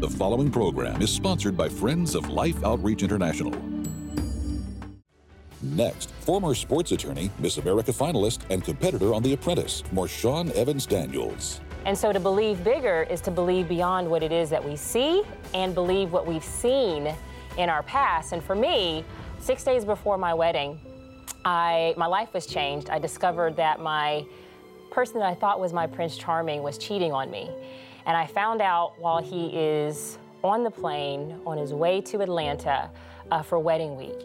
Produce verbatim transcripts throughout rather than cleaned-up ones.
The following program is sponsored by Friends of Life Outreach International. Next, former sports attorney, Miss America finalist, and competitor on The Apprentice, Marshawn Evans Daniels. And so to believe bigger is to believe beyond what it is that we see and believe what we've seen in our past. And for me, six days before my wedding, I my life was changed. I discovered that my person that I thought was my Prince Charming was cheating on me. And I found out while he is on the plane on his way to Atlanta uh, for wedding week.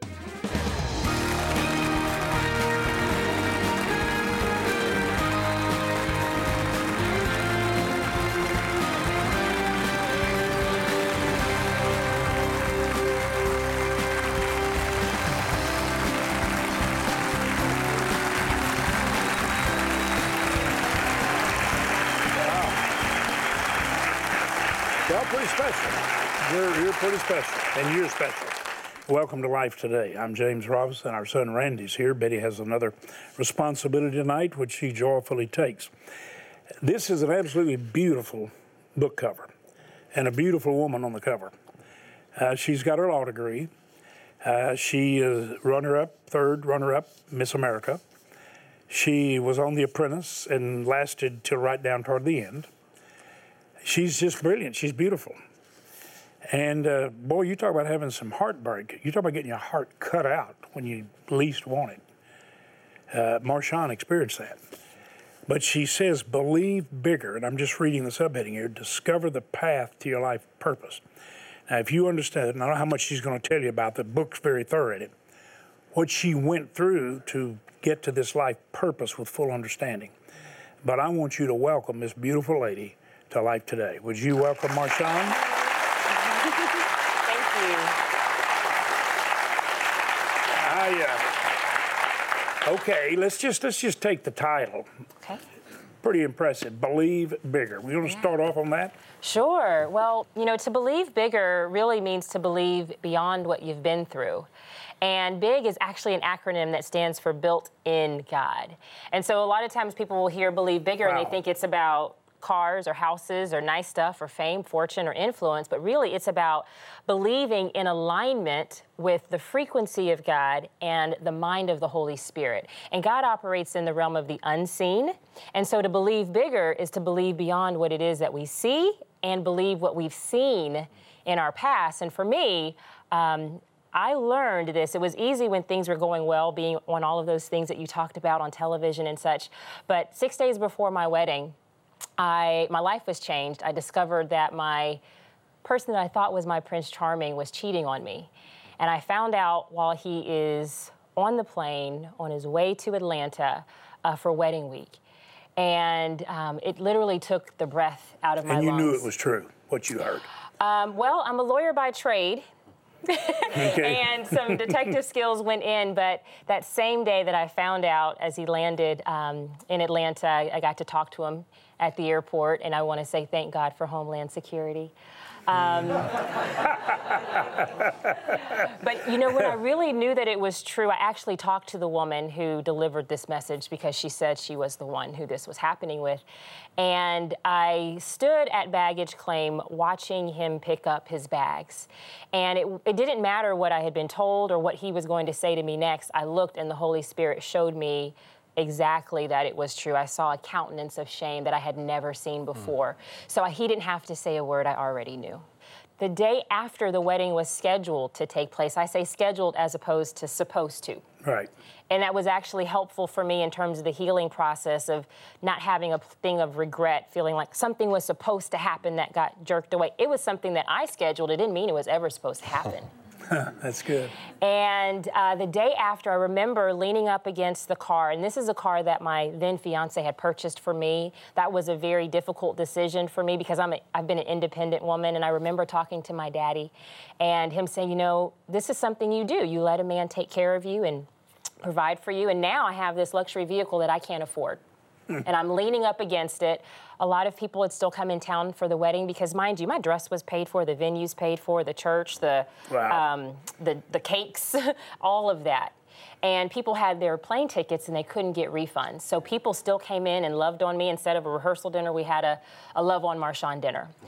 Well, pretty special. You're, you're pretty special, and you're special. Welcome to Life Today. I'm James Robinson. Our son Randy's here. Betty has another responsibility tonight, which she joyfully takes. This is an absolutely beautiful book cover, and a beautiful woman on the cover. Uh, she's got her law degree. Uh, she is runner-up, third runner-up, Miss America. She was on The Apprentice and lasted till right down toward the end. She's just brilliant. She's beautiful. And uh, boy, you talk about having some heartbreak. You talk about getting your heart cut out when you least want it. Uh, Marshawn experienced that. But she says, believe bigger. And I'm just reading the subheading here, discover the path to your life purpose. Now, if you understand it, and I don't know how much she's going to tell you about, the book's very thorough in it, what she went through to get to this life purpose with full understanding. But I want you to welcome this beautiful lady to Life Today. Would you welcome Marshawn? Thank you. I, uh, okay, let's just let's just take the title. Okay. Pretty impressive. Believe bigger. We want to Yeah. start off on that? Sure. Well, you know, to believe bigger really means to believe beyond what you've been through. And BIG is actually an acronym that stands for Built in God. And so a lot of times people will hear believe bigger Wow. and they think it's about cars or houses or nice stuff or fame, fortune, or influence, but really it's about believing in alignment with the frequency of God and the mind of the Holy Spirit. And God operates in the realm of the unseen, and so to believe bigger is to believe beyond what it is that we see and believe what we've seen in our past. And for me, um, I learned this. It was easy when things were going well, being on all of those things that you talked about on television and such, but six days before my wedding, I, my life was changed. I discovered that my person that I thought was my Prince Charming was cheating on me. And I found out while he is on the plane on his way to Atlanta uh, for wedding week. And um, it literally took the breath out of my lungs. And you knew it was true, what you heard. Um, well, I'm a lawyer by trade. Okay. And some detective skills went in, but that same day that I found out as he landed um, in Atlanta, I, I got to talk to him at the airport, and I want to say thank God for Homeland Security. Um, but you know, when I really knew that it was true, I actually talked to the woman who delivered this message because she said she was the one who this was happening with. And I stood at baggage claim watching him pick up his bags. And it, it didn't matter what I had been told or what he was going to say to me next. I looked and the Holy Spirit showed me exactly that it was true. I saw a countenance of shame that I had never seen before. Mm. So I, he didn't have to say a word, I already knew. The day after the wedding was scheduled to take place, I say scheduled as opposed to supposed to. Right. And that was actually helpful for me in terms of the healing process of not having a thing of regret, feeling like something was supposed to happen that got jerked away. It was something that I scheduled. It didn't mean it was ever supposed to happen. That's good. And uh, the day after, I remember leaning up against the car, and this is a car that my then fiance had purchased for me. That was a very difficult decision for me because I'm a, I've been an independent woman, and I remember talking to my daddy and him saying, you know, this is something you do. You let a man take care of you and provide for you, and now I have this luxury vehicle that I can't afford. And I'm leaning up against it. A lot of people had still come in town for the wedding because, mind you, my dress was paid for, the venue's paid for, the church, the wow. um, the, the cakes, all of that. And people had their plane tickets and they couldn't get refunds. So people still came in and loved on me. Instead of a rehearsal dinner, we had a, a love on Marshawn dinner.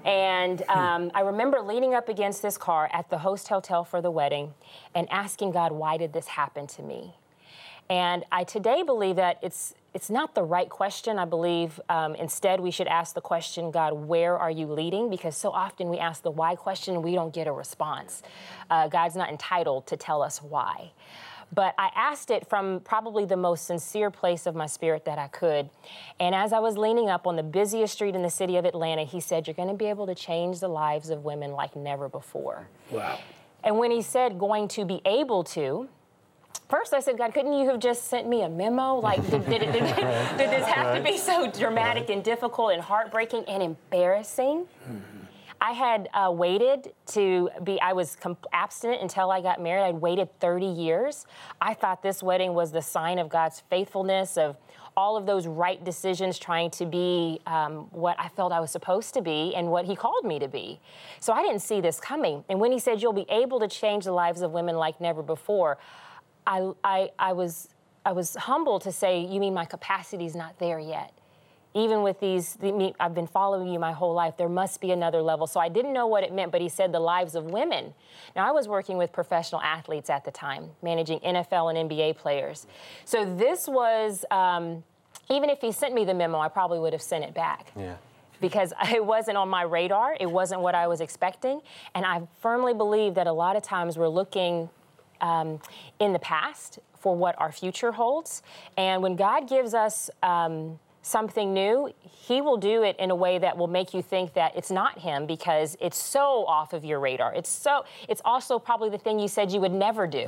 And um, I remember leaning up against this car at the host hotel for the wedding and asking God, why did this happen to me? And I today believe that it's it's not the right question. I believe um, instead we should ask the question, God, where are you leading? Because so often we ask the why question and we don't get a response. Uh, God's not entitled to tell us why. But I asked it from probably the most sincere place of my spirit that I could. And as I was leaning up on the busiest street in the city of Atlanta, he said, you're going to be able to change the lives of women like never before. Wow. And when he said going to be able to, first I said, God, couldn't you have just sent me a memo? Like, did, did, did, did, did this have to be so dramatic and difficult and heartbreaking and embarrassing? Mm-hmm. I had uh, waited to be, I was comp- abstinent until I got married. I'd waited thirty years. I thought this wedding was the sign of God's faithfulness, of all of those right decisions, trying to be um, what I felt I was supposed to be and what he called me to be. So I didn't see this coming. And when he said, you'll be able to change the lives of women like never before, I, I, I was, I was humbled to say, you mean my capacity's not there yet? Even with these, the, I've been following you my whole life, there must be another level. So I didn't know what it meant, but he said the lives of women. Now, I was working with professional athletes at the time, managing N F L and N B A players. So this was, um, even if he sent me the memo, I probably would have sent it back. Yeah. Because it wasn't on my radar. It wasn't what I was expecting. And I firmly believe that a lot of times we're looking um, in the past for what our future holds. And when God gives us um, something new, he will do it in a way that will make you think that it's not him because it's so off of your radar. It's so, it's also probably the thing you said you would never do.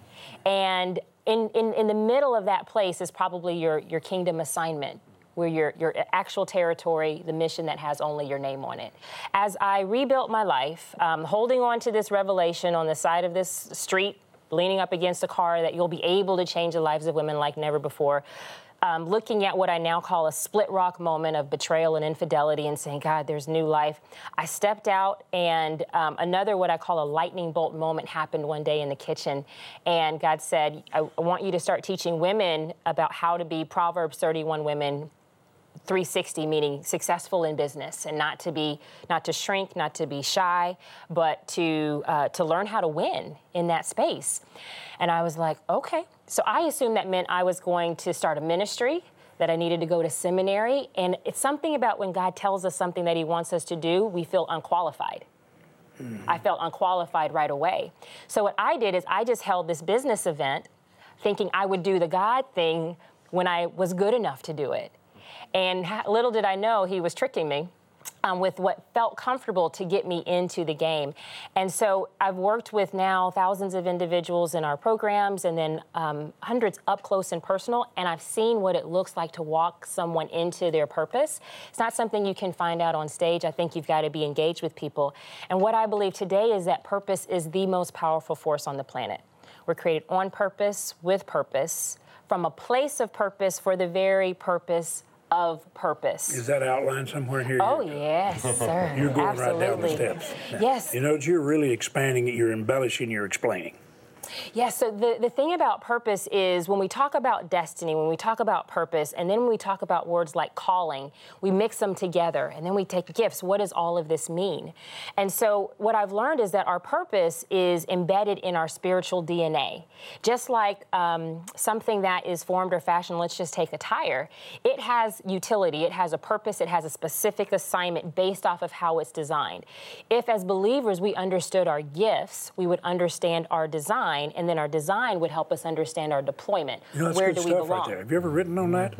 And in, in, in the middle of that place is probably your, your kingdom assignment, where your, your actual territory, the mission that has only your name on it. As I rebuilt my life, um, holding on to this revelation on the side of this street, leaning up against a car that you'll be able to change the lives of women like never before, Um, looking at what I now call a split rock moment of betrayal and infidelity and saying, God, there's new life. I stepped out and um, another what I call a lightning bolt moment happened one day in the kitchen. And God said, I, I want you to start teaching women about how to be Proverbs thirty-one women, three sixty, meaning successful in business, and not to be, not to shrink, not to be shy, but to uh, to learn how to win in that space. And I was like, okay. So I assumed that meant I was going to start a ministry, that I needed to go to seminary. And it's something about when God tells us something that he wants us to do, we feel unqualified. Mm-hmm. I felt unqualified right away. So what I did is I just held this business event thinking I would do the God thing when I was good enough to do it. And little did I know he was tricking me um, with what felt comfortable to get me into the game. And so I've worked with now thousands of individuals in our programs and then um, hundreds up close and personal, and I've seen what it looks like to walk someone into their purpose. It's not something you can find out on stage. I think you've got to be engaged with people. And what I believe today is that purpose is the most powerful force on the planet. We're created on purpose, with purpose, from a place of purpose for the very purpose of purpose. Is that outlined somewhere here? Oh, yes, sir. You're going Absolutely. right down the steps. Yes. You know, you're really expanding it, you're embellishing, you're explaining. Yes, so the, the thing about purpose is when we talk about destiny, when we talk about purpose, and then when we talk about words like calling, we mix them together, and then we take gifts. What does all of this mean? And so what I've learned is that our purpose is embedded in our spiritual D N A. Just like um, something that is formed or fashioned, let's just take a tire, it has utility, it has a purpose, it has a specific assignment based off of how it's designed. If as believers we understood our gifts, we would understand our design, and then our design would help us understand our deployment. You know, that's Where good do we stuff belong? right there. Have you ever written on that?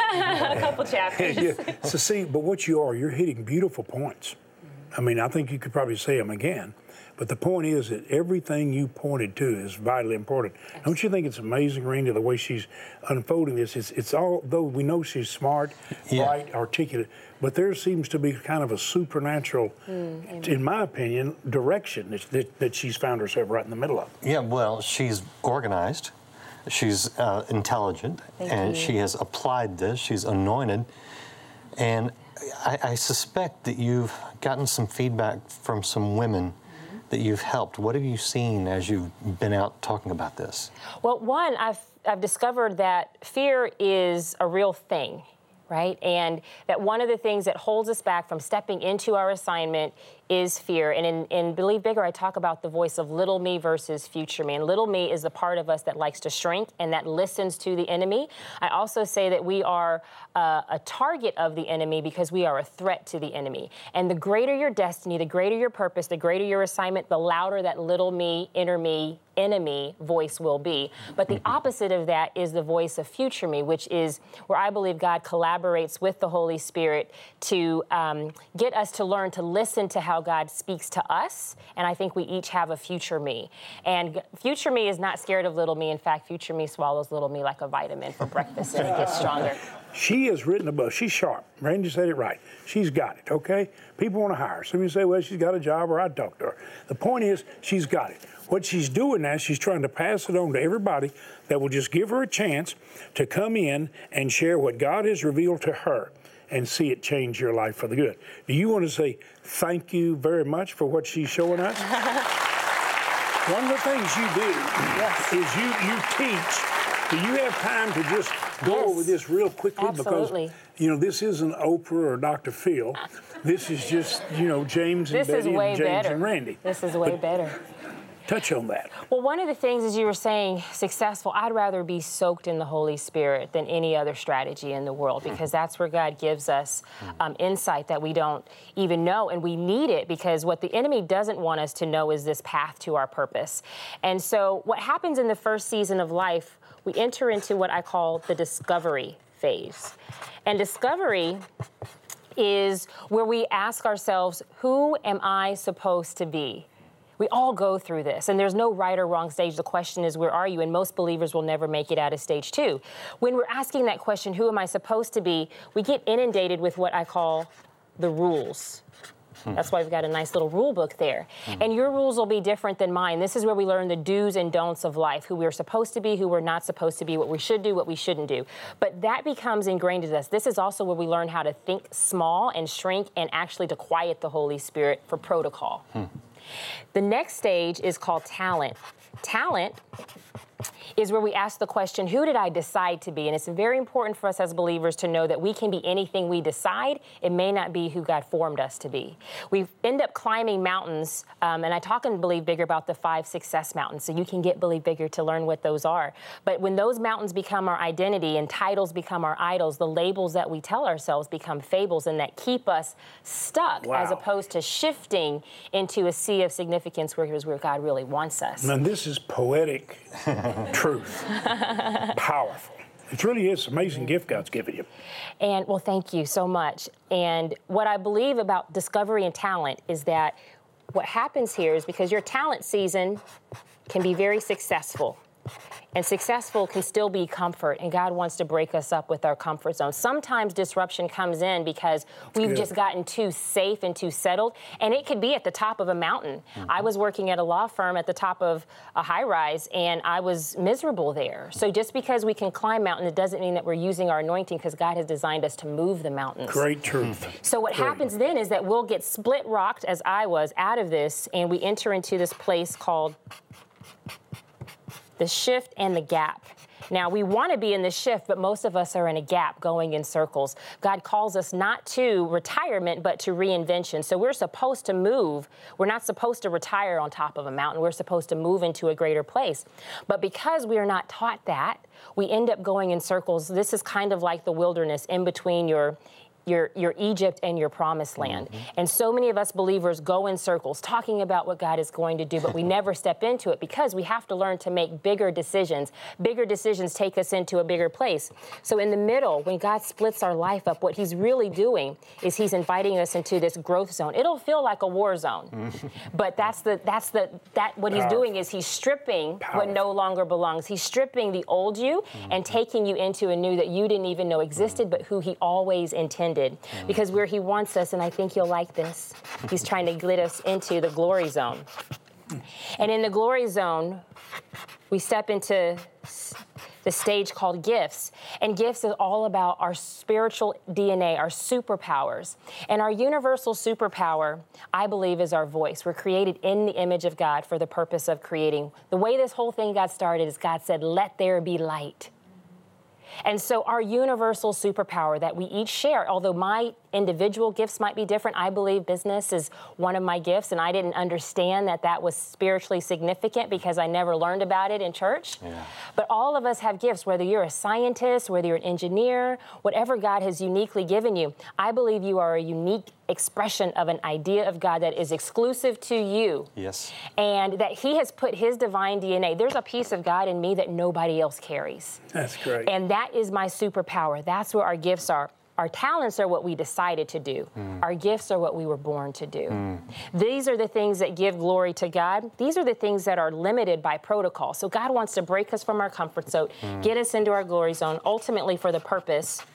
A couple chapters. Yeah. So see, but what you are, you're hitting beautiful points. I mean, I think you could probably say them again. But the point is that everything you pointed to is vitally important. Yes. Don't you think it's amazing, Randy, the way she's unfolding this? It's, it's all, though we know she's smart, yeah. bright, articulate, but there seems to be kind of a supernatural, mm, in my opinion, direction that, that, that she's found herself right in the middle of. Yeah, well, she's organized, she's uh, intelligent, Thank and you. She has applied this, she's anointed, and I, I suspect that you've gotten some feedback from some women that you've helped. What have you seen as you've been out talking about this? Well, one, I've, I've discovered that fear is a real thing. right? And that one of the things that holds us back from stepping into our assignment is fear. And in, in Believe Bigger, I talk about the voice of little me versus future me. And little me is the part of us that likes to shrink and that listens to the enemy. I also say that we are uh, a target of the enemy because we are a threat to the enemy. And the greater your destiny, the greater your purpose, the greater your assignment, the louder that little me, inner me, enemy voice will be. But the opposite of that is the voice of future me, which is where I believe God collaborates with the Holy Spirit to um, get us to learn to listen to how God speaks to us. And I think we each have a future me. And future me is not scared of little me. In fact, future me swallows little me like a vitamin for breakfast and it gets stronger. She has written a book. She's sharp. Randy said it right. She's got it, okay? People want to hire her. Some of you say, well, she's got a job, or I'd talk to her. The point is, she's got it. What she's doing now, she's trying to pass it on to everybody that will just give her a chance to come in and share what God has revealed to her and see it change your life for the good. Do you want to say thank you very much for what she's showing us? One of the things you do yes. is you, you teach. Do you have time to just go yes. over this real quickly? Absolutely. Because, you know, this isn't Oprah or Doctor Phil. This is just, you know, James and this Betty is way and James better. and Randy. This is way but better. Touch on that. Well, one of the things, as you were saying, successful, I'd rather be soaked in the Holy Spirit than any other strategy in the world, because that's where God gives us um, insight that we don't even know, and we need it because what the enemy doesn't want us to know is this path to our purpose. And so what happens in the first season of life, we enter into what I call the discovery phase. And discovery is where we ask ourselves, who am I supposed to be? We all go through this, and there's no right or wrong stage. The question is, where are you? And most believers will never make it out of stage two. When we're asking that question, who am I supposed to be, we get inundated with what I call the rules. That's why we've got a nice little rule book there. Mm. And your rules will be different than mine. This is where we learn the do's and don'ts of life, who we're supposed to be, who we're not supposed to be, what we should do, what we shouldn't do. But that becomes ingrained in us. This is also where we learn how to think small and shrink and actually to quiet the Holy Spirit for protocol. Mm. The next stage is called talent. Talent is where we ask the question, who did I decide to be? And it's very important for us as believers to know that we can be anything we decide. It may not be who God formed us to be. We end up climbing mountains, um, and I talk in Believe Bigger about the five success mountains, so you can get Believe Bigger to learn what those are. But when those mountains become our identity and titles become our idols, the labels that we tell ourselves become fables, and that keep us stuck wow. as opposed to shifting into a sea of significance where, where God really wants us. And this is poetic truth. Powerful. It really is an amazing gift God's given you. And, well, thank you so much. And what I believe about discovery and talent is that what happens here is because your talent season can be very successful. And successful can still be comfort, and God wants to break us up with our comfort zone. Sometimes disruption comes in because we've Good. just gotten too safe and too settled, and it could be at the top of a mountain. Mm-hmm. I was working at a law firm at the top of a high-rise, and I was miserable there. So just because we can climb mountains, it doesn't mean that we're using our anointing, because God has designed us to move the mountains. Great truth. So what Great. happens then is that we'll get split-rocked, as I was, out of this, and we enter into this place called the shift and the gap. Now, we want to be in the shift, but most of us are in a gap going in circles. God calls us not to retirement, but to reinvention. So we're supposed to move. We're not supposed to retire on top of a mountain. We're supposed to move into a greater place. But because we are not taught that, we end up going in circles. This is kind of like the wilderness in between your Your, your Egypt and your promised land. Mm-hmm. And so many of us believers go in circles talking about what God is going to do, but we never step into it because we have to learn to make bigger decisions. Bigger decisions take us into a bigger place. So in the middle, when God splits our life up, what he's really doing is he's inviting us into this growth zone. It'll feel like a war zone, mm-hmm. but that's the, that's the, that what he's doing is he's stripping Powerful. what no longer belongs. He's stripping the old you mm-hmm. and taking you into a new that you didn't even know existed, mm-hmm. but who he always intended. Mm-hmm. Because where he wants us, and I think you'll like this, he's trying to get us into the glory zone. And in the glory zone, we step into the stage called gifts. And gifts is all about our spiritual D N A, our superpowers. And our universal superpower, I believe, is our voice. We're created in the image of God for the purpose of creating. The way this whole thing got started is God said, let there be light. And so our universal superpower that we each share, although my individual gifts might be different, I believe business is one of my gifts, and I didn't understand that that was spiritually significant because I never learned about it in church. Yeah. But all of us have gifts, whether you're a scientist, whether you're an engineer, whatever God has uniquely given you. I believe you are a unique expression of an idea of God that is exclusive to you. Yes. And that he has put his divine D N A. There's a piece of God in me that nobody else carries. That's great. And that is my superpower. That's where our gifts are. Our talents are what we decided to do. Mm. Our gifts are what we were born to do. Mm. These are the things that give glory to God. These are the things that are limited by protocol. So God wants to break us from our comfort zone, mm. get us into our glory zone, ultimately for the purpose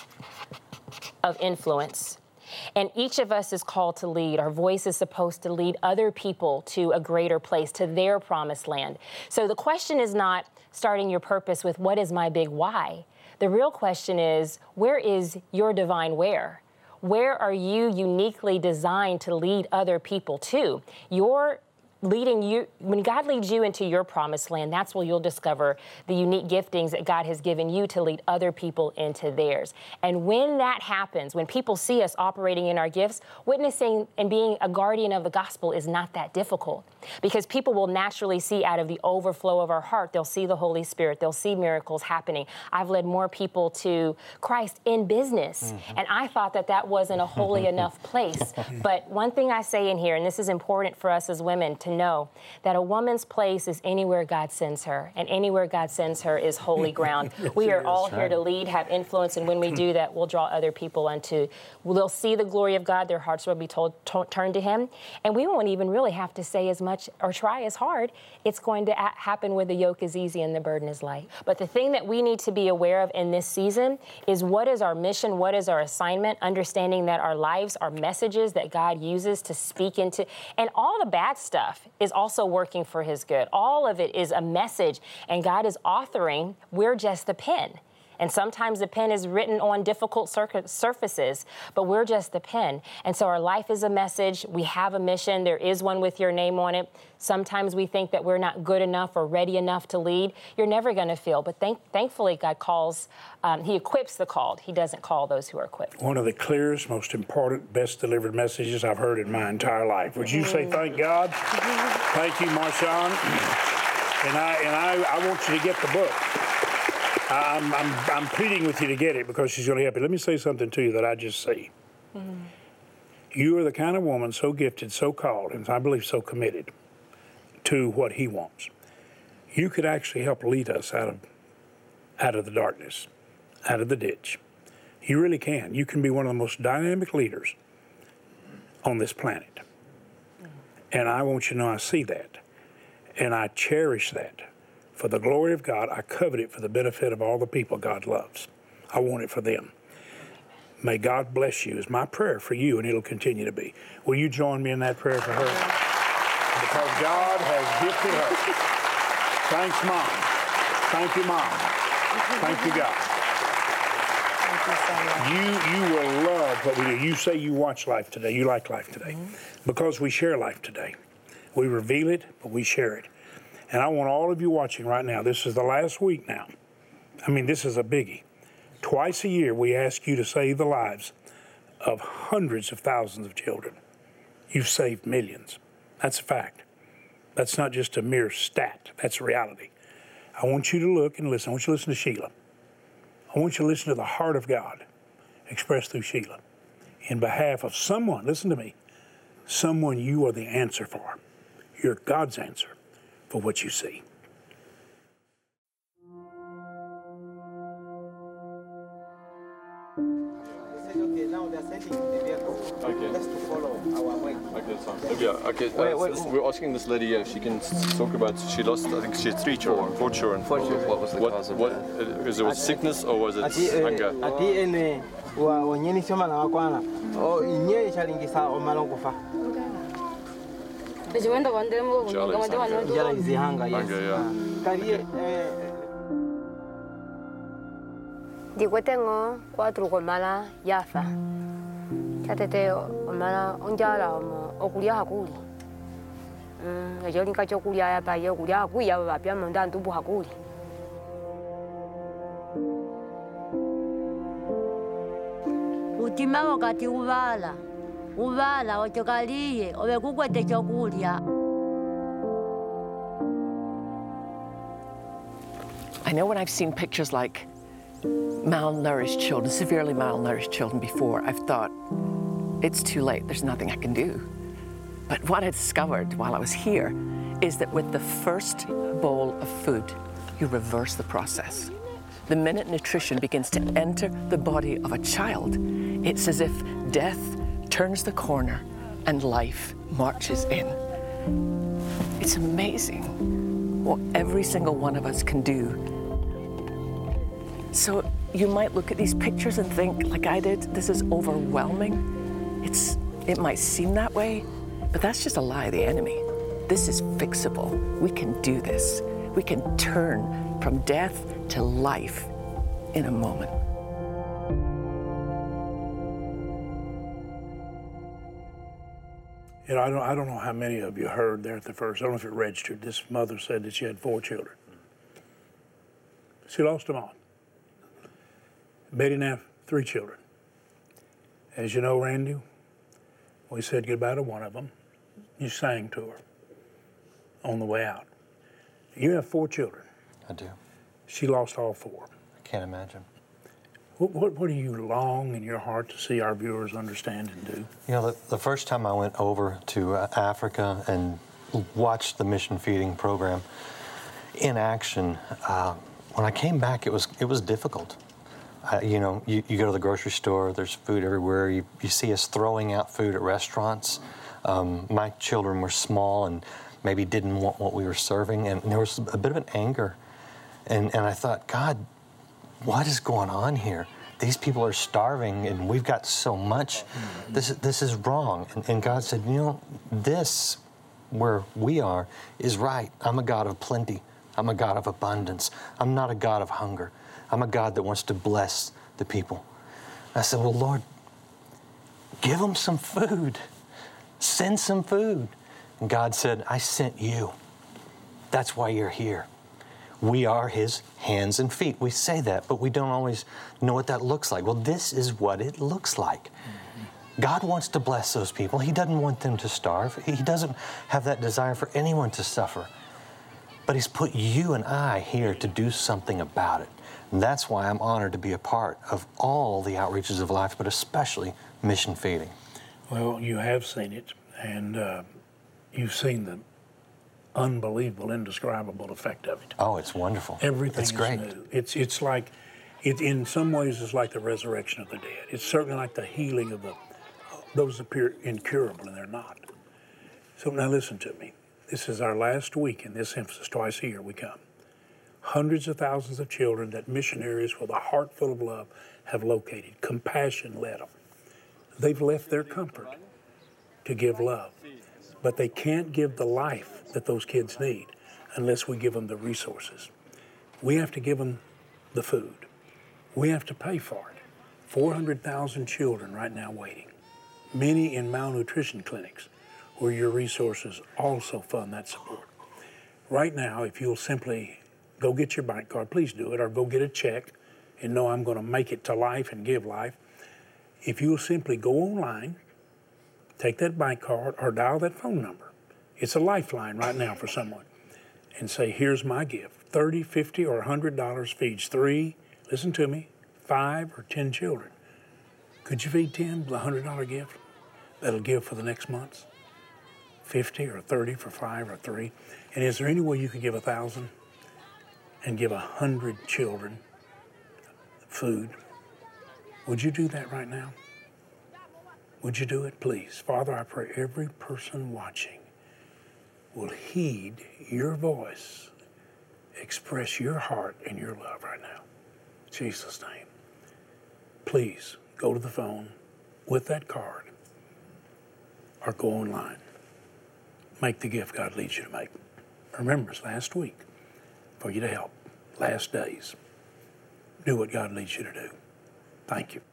of influence. And each of us is called to lead. Our voice is supposed to lead other people to a greater place, to their promised land. So the question is not starting your purpose with, what is my big why? The real question is, where is your divine where? Where are you uniquely designed to lead other people to? Your leading you, when God leads you into your promised land, that's where you'll discover the unique giftings that God has given you to lead other people into theirs. And when that happens, when people see us operating in our gifts, witnessing and being a guardian of the gospel is not that difficult, because people will naturally see out of the overflow of our heart. They'll see the Holy Spirit. They'll see miracles happening. I've led more people to Christ in business, mm-hmm. and I thought that that wasn't a holy enough place. But one thing I say in here, and this is important for us as women to know, that a woman's place is anywhere God sends her, and anywhere God sends her is holy ground. We are all here to lead, have influence, and when we do that, we'll draw other people unto. They'll see the glory of God, their hearts will be told, to, turned to him, and we won't even really have to say as much or try as hard. It's going to a- happen where the yoke is easy and the burden is light. But the thing that we need to be aware of in this season is, what is our mission, what is our assignment, understanding that our lives are messages that God uses to speak into, and all the bad stuff is also working for his good. All of it is a message, and God is authoring. We're just the pen. And sometimes the pen is written on difficult sur- surfaces, but we're just the pen. And so our life is a message. We have a mission. There is one with your name on it. Sometimes we think that we're not good enough or ready enough to lead. You're never going to feel. But thank- thankfully, God calls, um, he equips the called. He doesn't call those who are equipped. One of the clearest, most important, best delivered messages I've heard in my entire life. Would you say thank God? Thank you, Marshawn. And I, and I, I want you to get the book. I'm, I'm, I'm pleading with you to get it because she's going to help you. Let me say something to you that I just see. Mm-hmm. You are the kind of woman so gifted, so called, and I believe so committed to what he wants. You could actually help lead us out of, out of the darkness, out of the ditch. You really can. You can be one of the most dynamic leaders on this planet. Mm-hmm. And I want you to know I see that, and I cherish that. For the glory of God, I covet it for the benefit of all the people God loves. I want it for them. May God bless you is my prayer for you, and it'll continue to be. Will you join me in that prayer for her? Because God has gifted her. Thanks, Mom. Thank you, Mom. Thank you, God. You, you will love what we do. You say you watch Life Today. You like Life Today. Mm-hmm. Because we share Life Today. We reveal it, but we share it. And I want all of you watching right now, this is the last week now. I mean, this is a biggie. Twice a year, we ask you to save the lives of hundreds of thousands of children. You've saved millions. That's a fact. That's not just a mere stat. That's reality. I want you to look and listen. I want you to listen to Sheila. I want you to listen to the heart of God expressed through Sheila in behalf of someone, listen to me, someone you are the answer for. You're God's answer for what you see. Okay. Just to follow our way. Okay, so Olivia, okay, uh, wait, wait, this, we're asking this lady if she can talk about, she lost, I think she had three children, four children. Four children. What was the what, cause of what, that? Is it sickness or was it anger? Digo, tengo cuatro comala yafa. Tatete omala onjala omo okulia hakuli. Mm, ejo linka chokulia ya pa yo kulia hakuya ba pya monda ntubu hakuli. mutima wakati uvala uvala ochokaliye ovekukwete chokulya. I know when I've seen pictures like malnourished children, severely malnourished children before, I've thought, it's too late, there's nothing I can do. But what I discovered while I was here is that with the first bowl of food, you reverse the process. The minute nutrition begins to enter the body of a child, it's as if death turns the corner and life marches in. It's amazing what every single one of us can do. So you might look at these pictures and think, like I did, this is overwhelming. It's, it might seem that way, but that's just a lie of the enemy. This is fixable. We can do this. We can turn from death to life in a moment. You know, I don't, I don't know how many of you heard there at the first. I don't know if it registered. This mother said that she had four children. She lost them all. Betty now, three children. As you know, Randy, we said goodbye to one of them. You sang to her on the way out. You have four children. I do. She lost all four. I can't imagine. What, what, what do you long in your heart to see our viewers understand and do? You know, the, the first time I went over to uh, Africa and watched the mission feeding program in action, uh, when I came back, it was it was difficult. Uh, you know, you, you go to the grocery store, there's food everywhere. You, you see us throwing out food at restaurants. Um, my children were small and maybe didn't want what we were serving, and there was a bit of an anger. And, and I thought, God, what is going on here? These people are starving and we've got so much. This, this is wrong. And, and God said, you know, this, where we are, is right. I'm a God of plenty. I'm a God of abundance. I'm not a God of hunger. I'm a God that wants to bless the people. I said, well, Lord, give them some food. Send some food. And God said, I sent you. That's why you're here. We are his hands and feet. We say that, but we don't always know what that looks like. Well, this is what it looks like. Mm-hmm. God wants to bless those people. He doesn't want them to starve. He doesn't have that desire for anyone to suffer. But he's put you and I here to do something about it. And that's why I'm honored to be a part of all the outreaches of life, but especially mission feeding. Well, you have seen it, and uh, you've seen the unbelievable, indescribable effect of it. Oh, it's wonderful. Everything it's is great. new. It's it's like, it in some ways it's like the resurrection of the dead. It's certainly like the healing of the those appear incurable, and they're not. So now listen to me. This is our last week in this emphasis. Twice a year we come. Hundreds of thousands of children that missionaries with a heart full of love have located. Compassion led them. They've left their comfort to give love, but they can't give the life that those kids need unless we give them the resources. We have to give them the food. We have to pay for it. four hundred thousand children right now waiting, many in malnutrition clinics where your resources also fund that support. Right now, if you'll simply go get your bank card, please do it, or go get a check and know I'm going to make it to life and give life. If you'll simply go online, take that bank card or dial that phone number. It's a lifeline right now for someone. And say, here's my gift. thirty, fifty, or one hundred dollars feeds three, listen to me, five or ten children. Could you feed ten with a one hundred dollar gift? That'll give for the next months. fifty or thirty for five or three. And is there any way you could give a thousand and give a hundred children food? Would you do that right now? Would you do it, please? Father, I pray every person watching will heed your voice, express your heart and your love right now. In Jesus' name. Please go to the phone with that card or go online. Make the gift God leads you to make. Remember, it's last week for you to help. Last days. Do what God leads you to do. Thank you.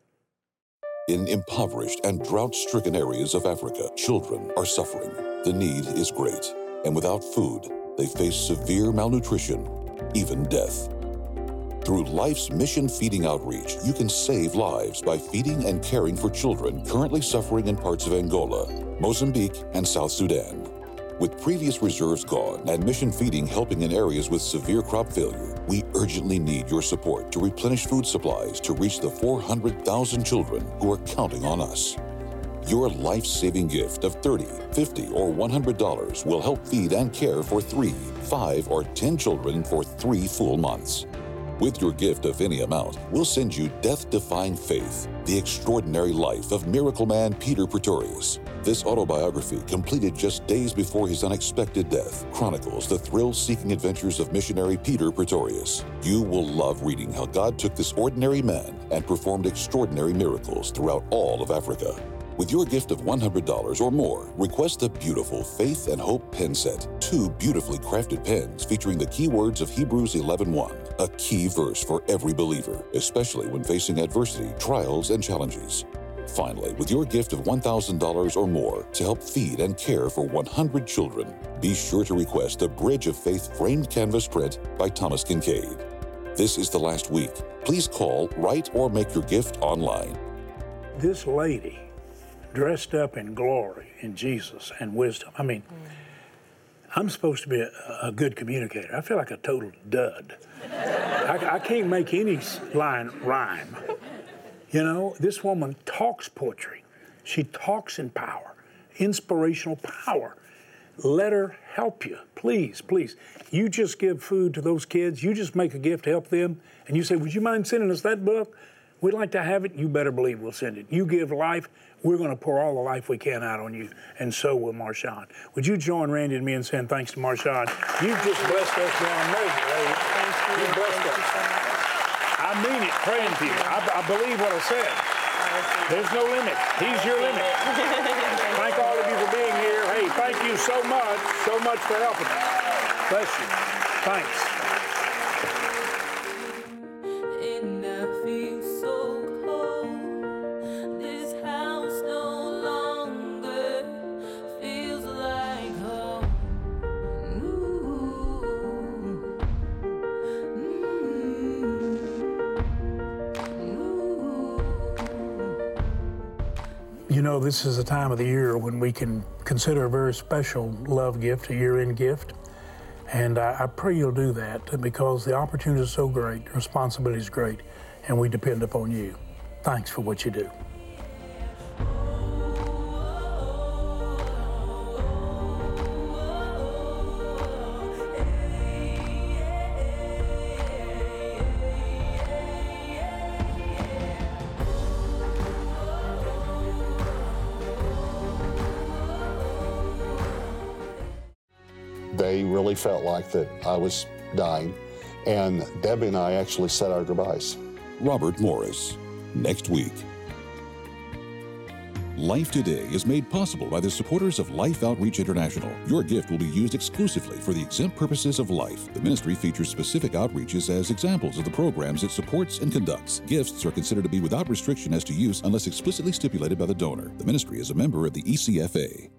In impoverished and drought-stricken areas of Africa, children are suffering. The need is great, and without food, they face severe malnutrition, even death. Through Life's Mission Feeding Outreach, you can save lives by feeding and caring for children currently suffering in parts of Angola, Mozambique, and South Sudan. With previous reserves gone and Mission Feeding helping in areas with severe crop failure, we urgently need your support to replenish food supplies to reach the four hundred thousand children who are counting on us. Your life-saving gift of thirty dollars, fifty dollars, or one hundred dollars will help feed and care for three, five, or ten children for three full months. With your gift of any amount, we'll send you Death-Defying Faith, the extraordinary life of miracle man Peter Pretorius. This autobiography, completed just days before his unexpected death, chronicles the thrill-seeking adventures of missionary Peter Pretorius. You will love reading how God took this ordinary man and performed extraordinary miracles throughout all of Africa. With your gift of one hundred dollars or more, request the beautiful Faith and Hope pen set, two beautifully crafted pens featuring the key words of Hebrews eleven one, a key verse for every believer, especially when facing adversity, trials, and challenges. Finally, with your gift of one thousand dollars or more to help feed and care for one hundred children, be sure to request the Bridge of Faith framed canvas print by Thomas Kincaid. This is the last week. Please call, write, or make your gift online. This lady, dressed up in glory, in Jesus and wisdom. I mean, mm. I'm supposed to be a, a good communicator. I feel like a total dud. I, I can't make any line rhyme. You know, this woman talks poetry. She talks in power, inspirational power. Let her help you, please, please. You just give food to those kids. You just make a gift to help them. And you say, would you mind sending us that book? We'd like to have it. You better believe we'll send it. You give life, we're going to pour all the life we can out on you, and so will Marshawn. Would you join Randy and me in saying thanks to Marshawn? You've just blessed us beyond measure, lady. Thank you. You've blessed Thank us. you so much. I mean it, praying to you. I, I believe what I said. There's no limit. He's your limit. Thank all of you for being here. Hey, thank you so much, so much for helping us. Bless you. Thanks. You know, this is a time of the year when we can consider a very special love gift, a year-end gift. And I, I pray you'll do that because the opportunity is so great, the responsibility is great, and we depend upon you. Thanks for what you do. They really felt like that I was dying, and Debbie and I actually said our goodbyes. Robert Morris, next week. Life Today is made possible by the supporters of Life Outreach International. Your gift will be used exclusively for the exempt purposes of life. The ministry features specific outreaches as examples of the programs it supports and conducts. Gifts are considered to be without restriction as to use unless explicitly stipulated by the donor. The ministry is a member of the E C F A.